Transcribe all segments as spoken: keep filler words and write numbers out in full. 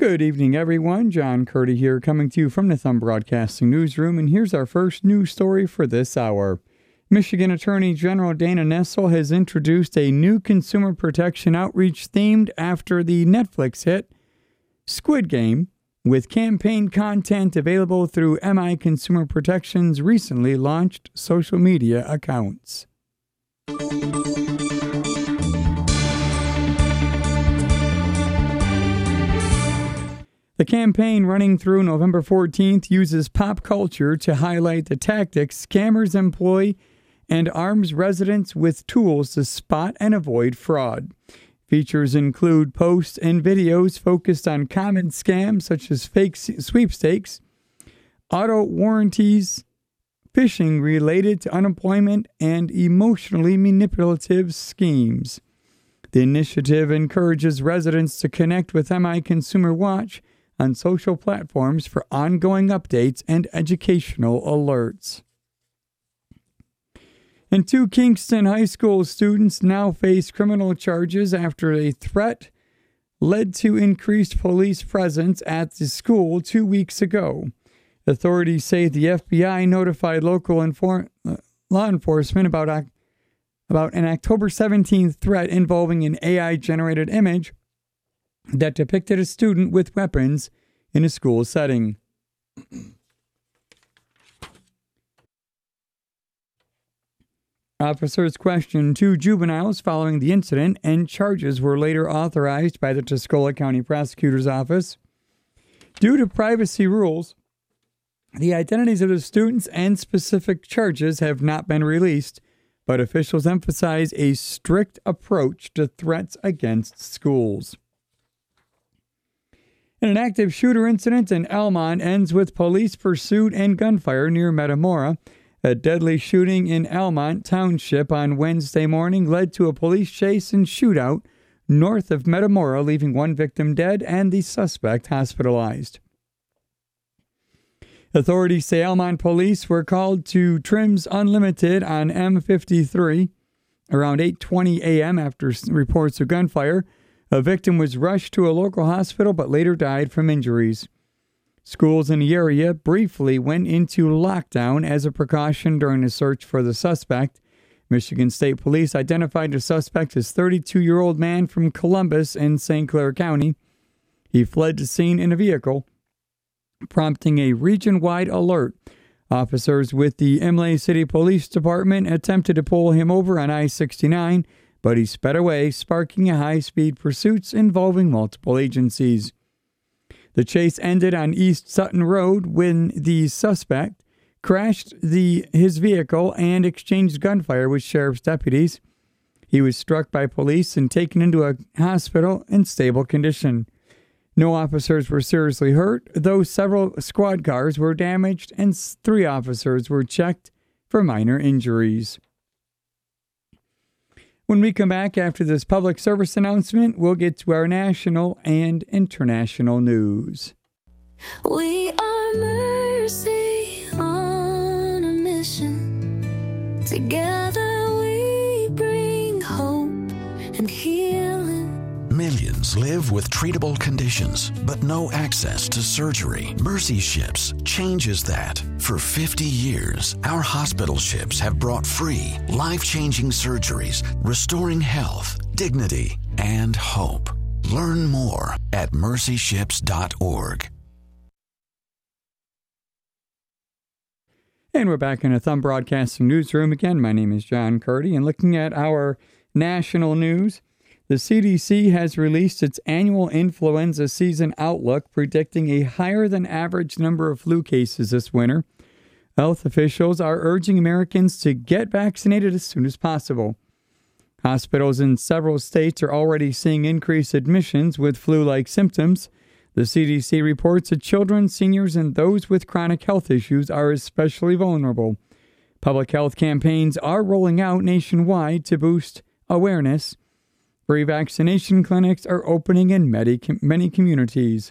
Good evening, everyone. John Curdy here, coming to you from the Thumb Broadcasting Newsroom, and here's our first news story for this hour. Michigan Attorney General Dana Nessel has introduced a new consumer protection outreach themed after the Netflix hit Squid Game, with campaign content available through M I Consumer Protection's recently launched social media accounts. The campaign, running through November fourteenth, uses pop culture to highlight the tactics scammers employ and arms residents with tools to spot and avoid fraud. Features include posts and videos focused on common scams such as fake sweepstakes, auto warranties, phishing related to unemployment, and emotionally manipulative schemes. The initiative encourages residents to connect with M I Consumer Watch on social platforms for ongoing updates and educational alerts. And two Kingston High School students now face criminal charges after a threat led to increased police presence at the school two weeks ago. Authorities say the F B I notified local infor- uh, law enforcement about, about an October seventeenth threat involving an A I-generated image that depicted a student with weapons in a school setting. Officers questioned two juveniles following the incident, and charges were later authorized by the Tuscola County Prosecutor's Office. Due to privacy rules, the identities of the students and specific charges have not been released, but officials emphasize a strict approach to threats against schools. An active shooter incident in Elmont ends with police pursuit and gunfire near Metamora. A deadly shooting in Elmont Township on Wednesday morning led to a police chase and shootout north of Metamora, leaving one victim dead and the suspect hospitalized. Authorities say Elmont police were called to Trims Unlimited on M fifty-three around eight twenty a.m. after reports of gunfire. A victim was rushed to a local hospital but later died from injuries. Schools in the area briefly went into lockdown as a precaution during the search for the suspect. Michigan State Police identified the suspect as thirty-two-year-old man from Columbus in Saint Clair County. He fled the scene in a vehicle, prompting a region-wide alert. Officers with the Imlay City Police Department attempted to pull him over on I sixty-nine, but he sped away, sparking a high-speed pursuits involving multiple agencies. The chase ended on East Sutton Road when the suspect crashed the his vehicle and exchanged gunfire with sheriff's deputies. He was struck by police and taken into a hospital in stable condition. No officers were seriously hurt, though several squad cars were damaged and three officers were checked for minor injuries. When we come back after this public service announcement, we'll get to our national and international news. We are Mercy on a mission. Together we bring hope and healing. Millions live with treatable conditions, but no access to surgery. Mercy Ships changes that. For fifty years, our hospital ships have brought free, life-changing surgeries, restoring health, dignity, and hope. Learn more at mercy ships dot org. And we're back in a Thumb Broadcasting Newsroom again. My name is John Curdy, and looking at our national news, the C D C has released its annual influenza season outlook, predicting a higher than average number of flu cases this winter. Health officials are urging Americans to get vaccinated as soon as possible. Hospitals in several states are already seeing increased admissions with flu-like symptoms. The C D C reports that children, seniors, and those with chronic health issues are especially vulnerable. Public health campaigns are rolling out nationwide to boost awareness. Free vaccination clinics are opening in many, many communities.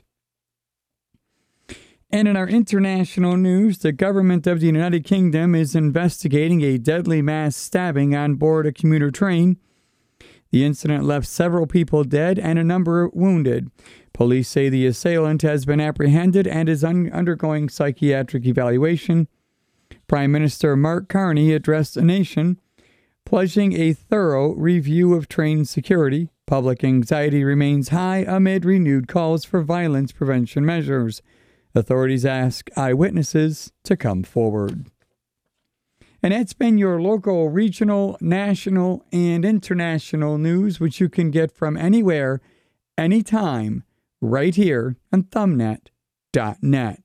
And in our international news, the government of the United Kingdom is investigating a deadly mass stabbing on board a commuter train. The incident left several people dead and a number wounded. Police say the assailant has been apprehended and is un- undergoing psychiatric evaluation. Prime Minister Mark Carney addressed the nation, pledging a thorough review of train security. Public anxiety remains high amid renewed calls for violence prevention measures. Authorities ask eyewitnesses to come forward. And that's been your local, regional, national, and international news, which you can get from anywhere, anytime, right here on thumbnet dot net.